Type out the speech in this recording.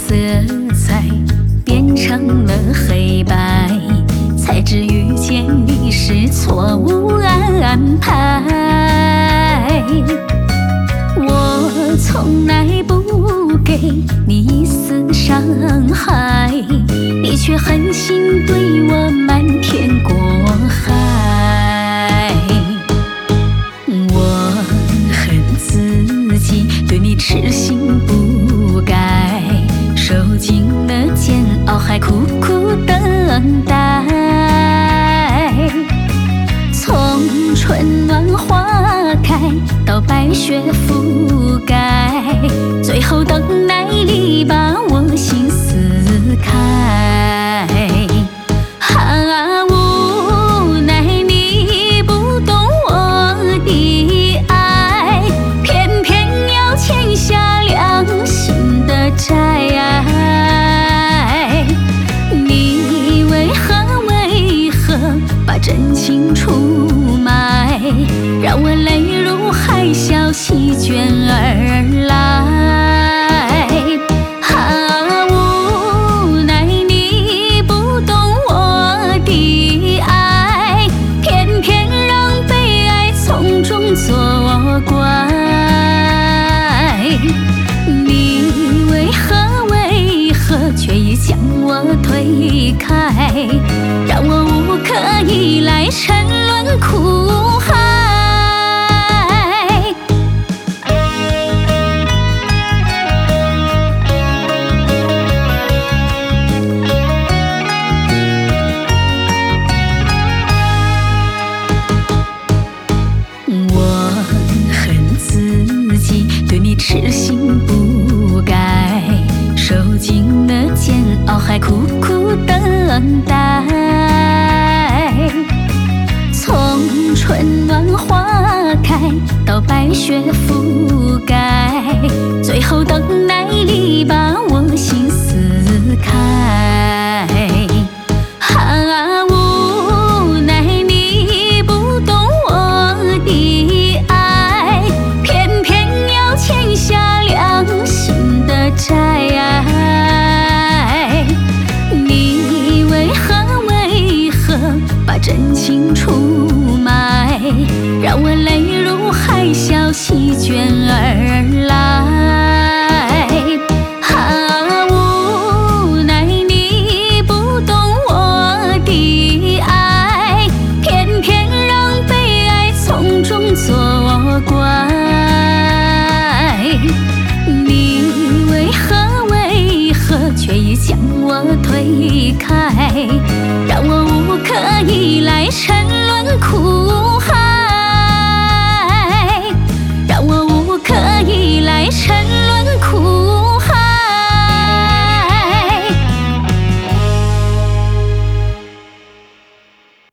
色彩变成了黑白，才知遇见你是错误安排。我从来不给你一丝伤害，你却狠心对我瞒天过海。我恨自己对你痴心不改，受尽了煎熬还苦苦等待。从春暖花开到白雪覆盖，最后等待你把我心撕开。无奈你不懂我的爱，偏偏要欠下良心的债。你为何把真情出卖，让我泪如海啸席卷而来。无奈你不懂我的爱，偏偏让被爱从中作怪。你为何却已将我推开，让我无可依赖，沉沦苦海。我恨自己对你痴心不改，受尽了煎熬还苦苦等待。从春暖花开到白雪覆盖，最后等待你把我心撕开。无奈你不懂我的爱，偏偏要欠下良心的债。你为何把真情出卖，让我泪如海啸席卷而